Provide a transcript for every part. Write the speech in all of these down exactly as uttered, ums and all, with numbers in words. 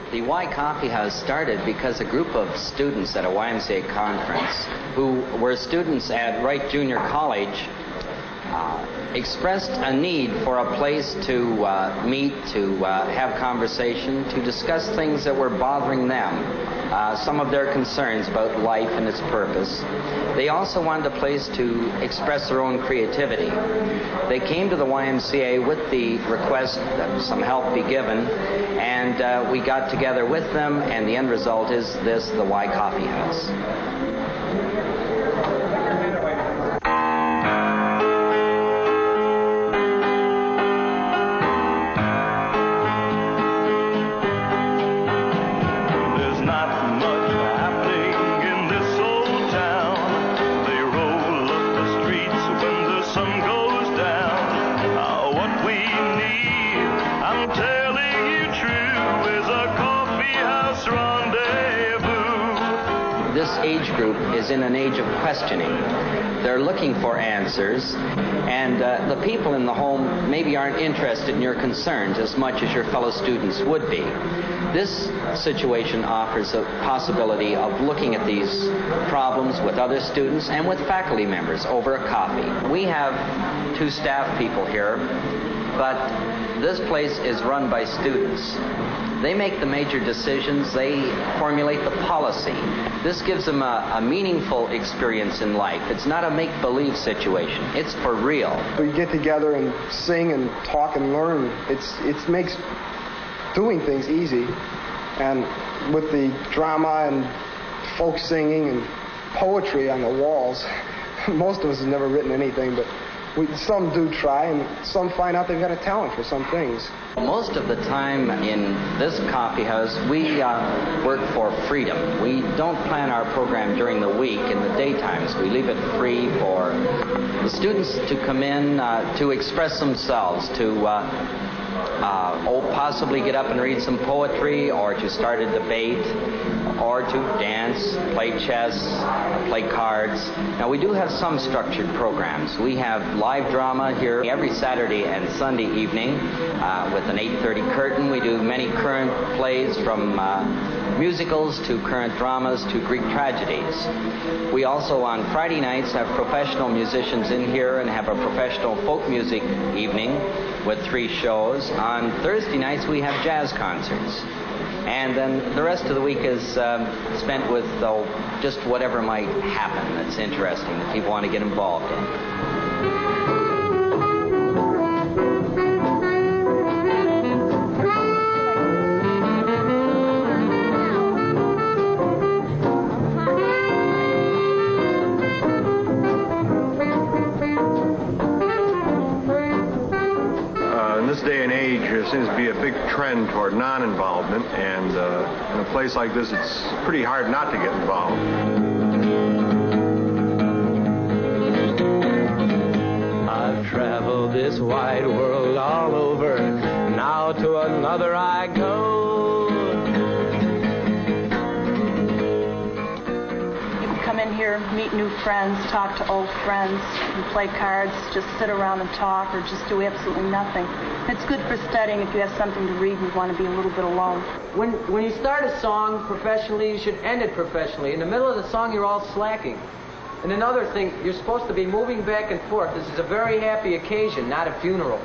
The Y Coffee House started because a group of students at a Y M C A conference who were students at Wright Junior College uh, expressed a need for a place to uh, meet, to uh, have conversation, to discuss things that were bothering them, uh, some of their concerns about life and its purpose. They also wanted a place to express their own creativity. They came to the Y M C A with the request that some help be given, and uh, we got together with them, and the end result is this, the Y Coffee House. This age group is in an age of questioning. They're looking for answers, and uh, the people in the home maybe aren't interested in your concerns as much as your fellow students would be. This situation offers a possibility of looking at these problems with other students and with faculty members over a coffee. We have two staff people here, but this place is run by students. They make the major decisions. They formulate the policy. This gives them a, a meaningful experience in life. It's not a make-believe situation. It's for real. We get together and sing and talk and learn. It's it makes doing things easy. And with the drama and folk singing and poetry on the walls, most of us have never written anything, but we, some do try, and some find out they've got a talent for some things. Most of the time in this coffee house, we uh, work for freedom. We don't plan our program during the week in the daytimes. We leave it free for the students to come in, uh, to express themselves, to uh, uh, oh, possibly get up and read some poetry, or to start a debate, or to dance, play chess, play cards. Now, we do have some structured programs. We have live drama here every Saturday and Sunday evening uh, with an eight thirty curtain. We do many current plays, from uh, musicals to current dramas to Greek tragedies. We also, on Friday nights, have professional musicians in here and have a professional folk music evening with three shows. On Thursday nights, we have jazz concerts. And then the rest of the week is um, spent with oh, just whatever might happen that's interesting that people want to get involved in. There seems to be a big trend toward non-involvement, and uh, in a place like this, it's pretty hard not to get involved. I've traveled this wide world all over, now to another I go. You can come in here, meet new friends, talk to old friends, and play cards, just sit around and talk, or just do absolutely nothing. It's good for studying if you have something to read and you want to be a little bit alone. When, when you start a song professionally, you should end it professionally. In the middle of the song, you're all slacking. And another thing, you're supposed to be moving back and forth. This is a very happy occasion, not a funeral.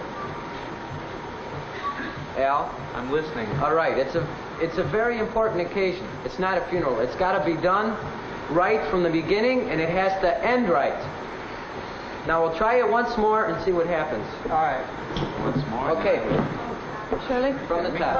Al? I'm listening. All right, it's a, it's a very important occasion. It's not a funeral. It's got to be done right from the beginning, and it has to end right. Now, we'll try it once more and see what happens. All right. Once more. Okay. Shirley? From the top.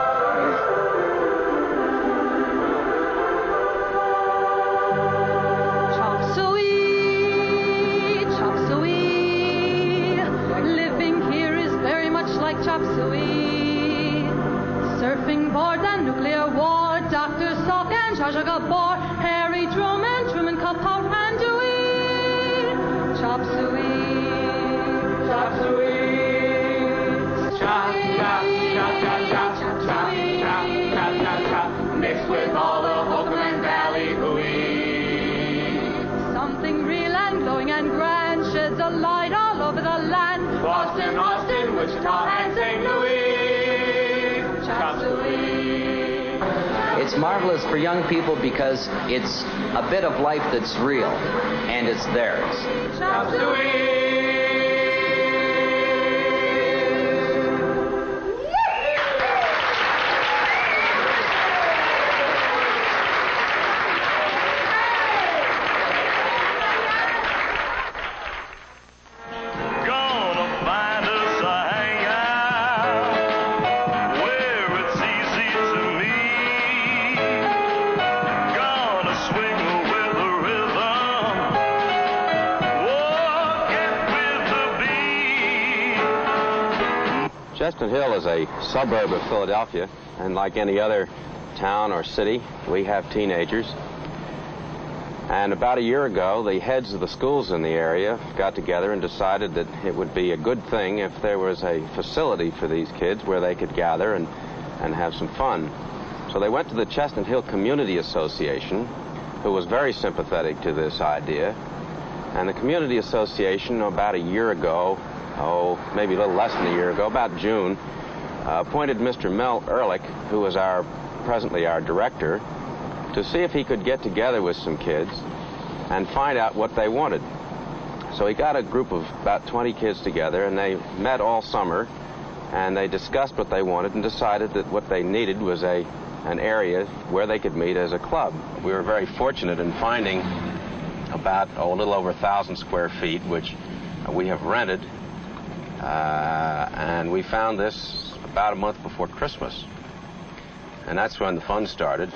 Chop suey, chop suey. Living here is very much like chop suey. Surfing board and nuclear war, Doctor Salk and Zsa Zsa Gabor, Harry Truman, Truman Capote and Dewey. Chop suey. Chop suey, chop, chop, chop, chop, chop, chop, chop, chop, chop, chop, mixed with all the Holcomb and Valley hooey. Something real and glowing and grand sheds a light all over the land. Boston, Austin, Wichita, and Saint Louis. Chop suey. It's marvelous for young people because it's a bit of life that's real, and it's theirs. Chop Suey! Chestnut Hill is a suburb of Philadelphia, and like any other town or city, we have teenagers. And about a year ago, the heads of the schools in the area got together and decided that it would be a good thing if there was a facility for these kids where they could gather and, and have some fun. So they went to the Chestnut Hill Community Association, who was very sympathetic to this idea. And the Community Association, about a year ago, oh, maybe a little less than a year ago, about June, uh, appointed Mister Mel Ehrlich, who is our, presently our director, to see if he could get together with some kids and find out what they wanted. So he got a group of about twenty kids together, and they met all summer, and they discussed what they wanted and decided that what they needed was a, an area where they could meet as a club. We were very fortunate in finding about oh, a little over a thousand square feet, which we have rented. Uh, and we found this about a month before Christmas. And that's when the fun started.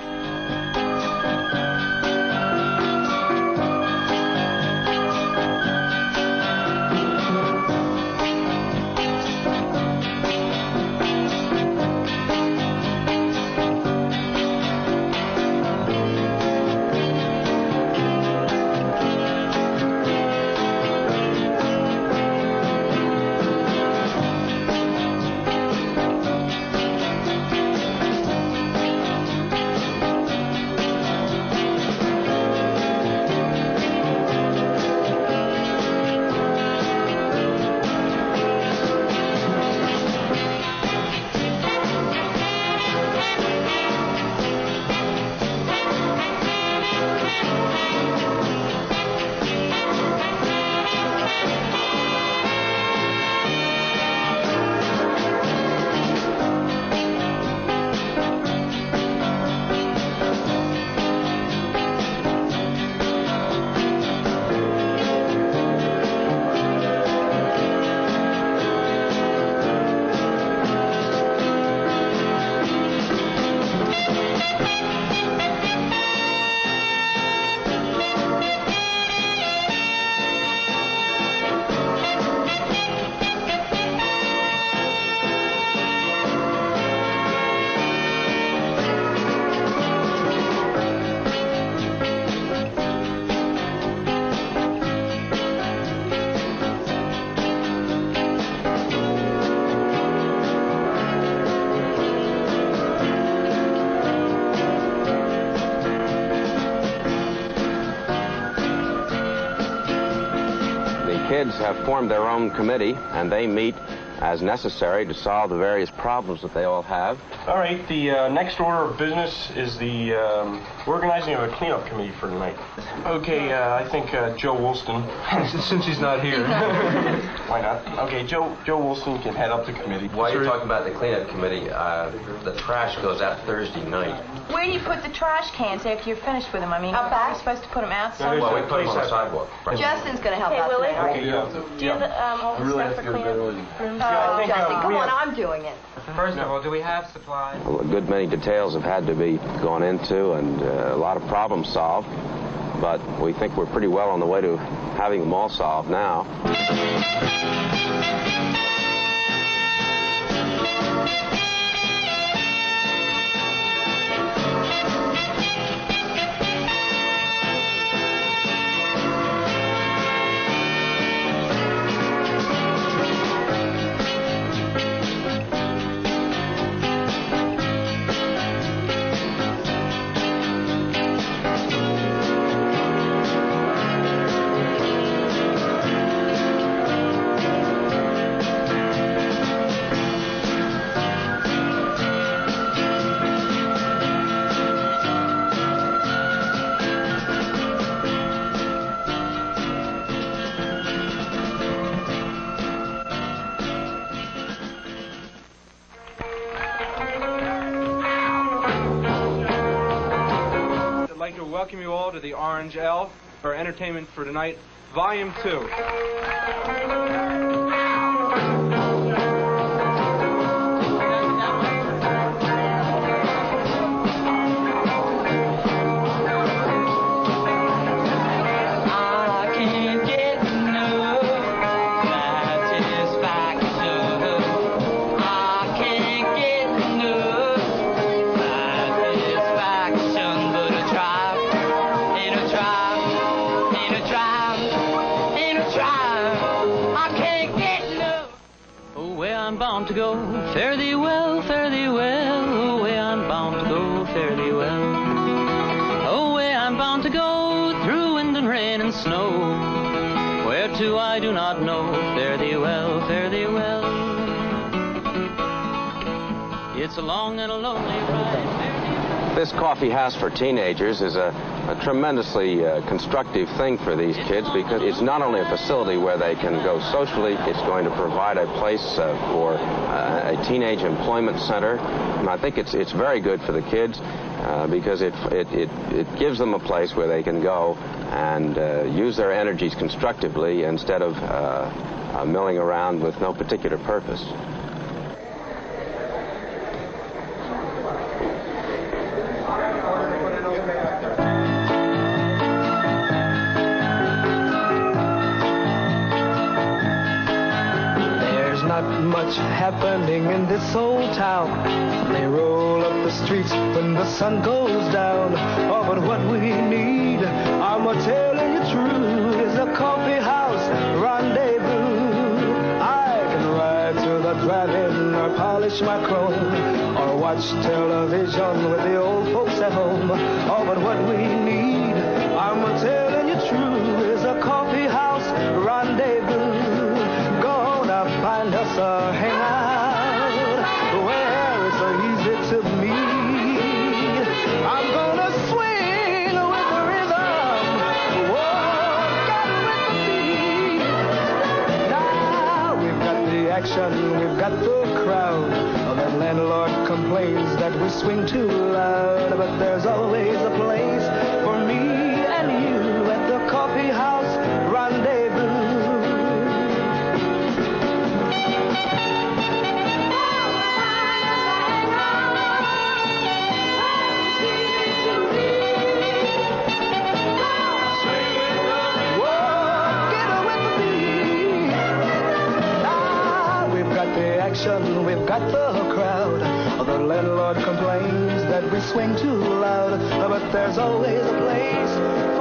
Kids have formed their own committee, and they meet as necessary to solve the various problems that they all have. All right, the uh, next order of business is the um, organizing of a cleanup committee for tonight. Okay, uh, I think uh, Joe Woolston, since he's not here. Why not? Okay, Joe Joe Woolston can head up the committee. While you're talking about the cleanup committee, uh, the trash goes out Thursday night. Where do you put the trash cans after you're finished with them? I mean, Out back? you're supposed to put them outside. Well, we put them on the sidewalk. Justin's going to help Hey, out Willie? tonight. Okay, yeah. Do you have the, um, all the stuff for cleanup? Rooms? I think, uh, Justin, come we on, have- I'm doing it. First of all, do we have supplies? Well, a good many details have had to be gone into and uh, a lot of problems solved, but we think we're pretty well on the way to having them all solved now. welcome you all to the Orange Elf, for Entertainment for Tonight, Volume two. To go, fare thee well, fare thee well, away I'm bound to go, fare thee well. Away I'm bound to go, through wind and rain and snow, where to I do not know, fare thee well, fare thee well. It's a long and a lonely ride. This coffee house for teenagers is a, a tremendously uh, constructive thing for these kids, because it's not only a facility where they can go socially, it's going to provide a place uh, for uh, a teenage employment center. And I think it's it's very good for the kids uh, because it, it, it, it gives them a place where they can go and uh, use their energies constructively instead of uh, uh, milling around with no particular purpose. Much happening in this old town. They roll up the streets when the sun goes down. Oh, but what we need, I'm a telling you true, is a coffee house rendezvous. I can ride to the drive-in or polish my chrome or watch television with the old folks at home. Oh, but what we need, I'm a telling you true, is a coffee house rendezvous. Find us a hangout where it's so easy to meet. I'm gonna swing with the rhythm, walk out with the beat. Now we've got the action, we've got the crowd. The landlord complains that we swing too loud, but there's always a place for me and you at the coffee house rendezvous. We've got the crowd. The landlord complains that we swing too loud, but there's always a place